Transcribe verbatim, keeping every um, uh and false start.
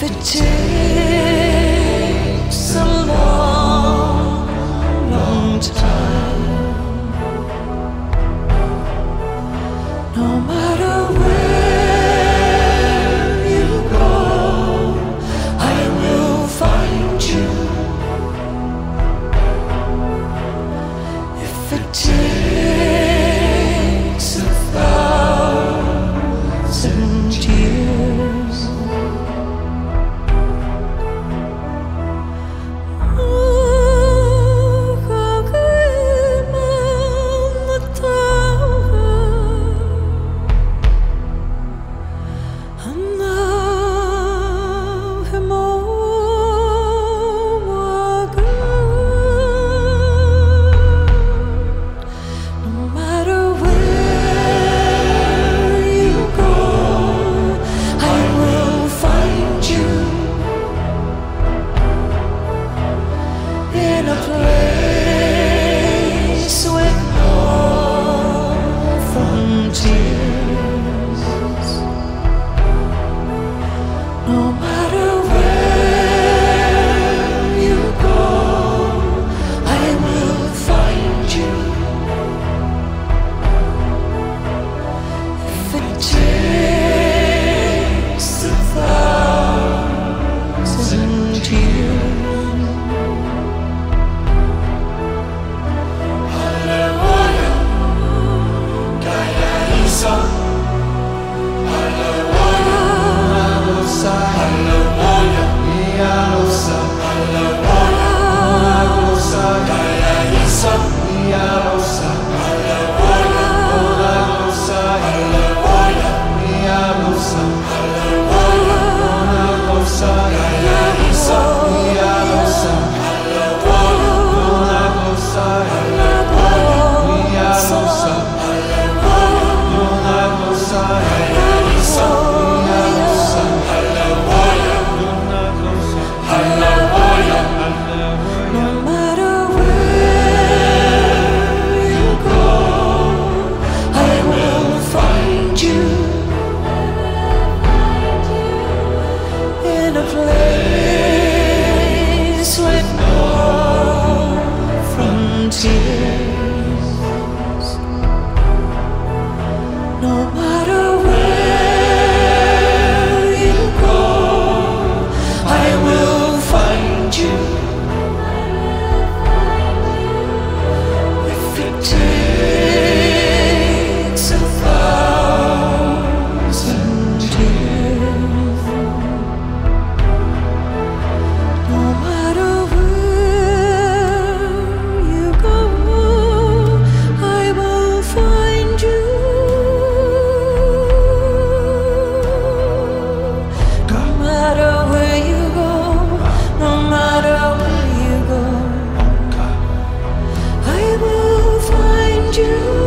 it takes a long, long time, no matter where you go, I will find you. If it takes a thousand years, in a place with no frontiers, no matter where you go, I will find you. If it takes a thousand years. In a place with no frontiers, no matter where you go, I will find you. If it takes a thousand years, no matter where you go, I will find you. No matter where you go, no matter where you go, I will find you.